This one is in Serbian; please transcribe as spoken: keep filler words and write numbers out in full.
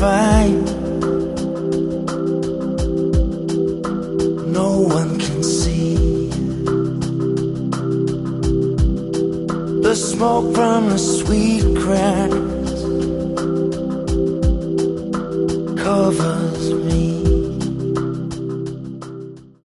fire. No one can see the smoke from the sweet grass covers me.